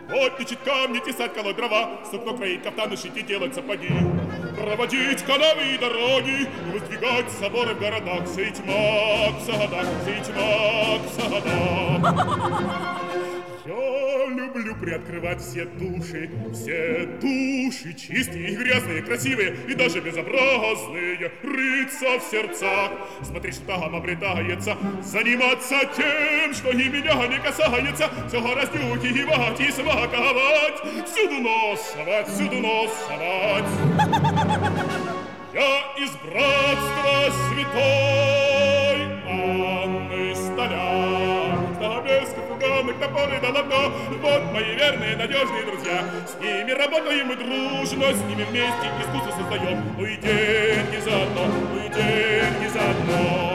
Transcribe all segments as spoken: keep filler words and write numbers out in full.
Вот точить камни, тесать, колоть дрова, сукно кроить, кафтаны шить и делать сапоги, проводить канавы и дороги, и воздвигать соборы в городах, сеять мак в садах, сеять мак в садах. Я люблю приоткрывать все души, все души, чистые и грязные, красивые и даже безобразные, рыться в сердцах, смотреть, что там обретается, заниматься тем, что и меня не касается, все раздюкивать и смаковать, всюду нос совать, всюду нос совать. Я из братства святой Анны Столяр, Ставлеских, фуганок, топоры да лото, вот мои верные, надежные друзья. С ними работаем мы дружно, с ними вместе искусство создаем. Ну и деньги заодно, ну и деньги заодно.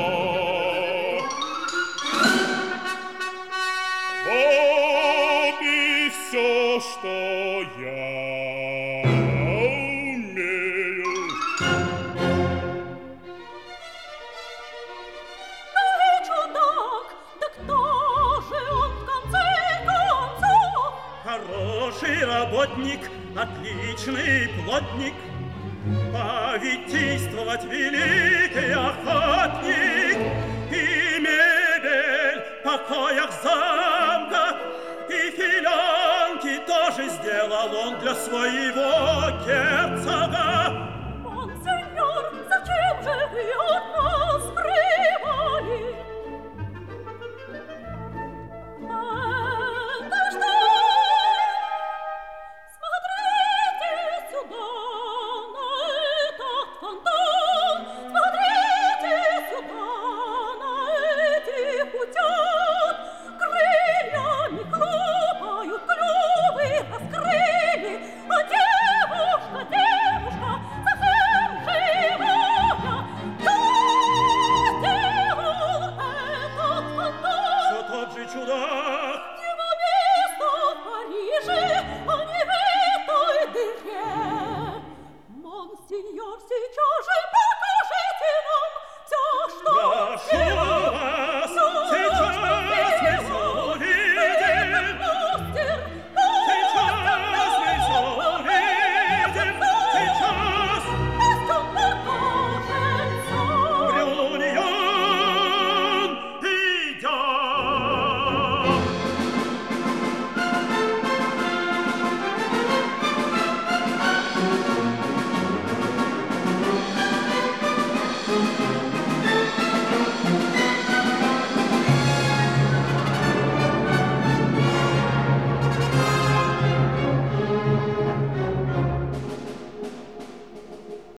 Вот и все, что я умею. Хороший работник, отличный плотник, повитийствовать великий охотник, и мебель в покоях замка, и филянки тоже сделал он для своего герцога. Монсеньор, зачем же вы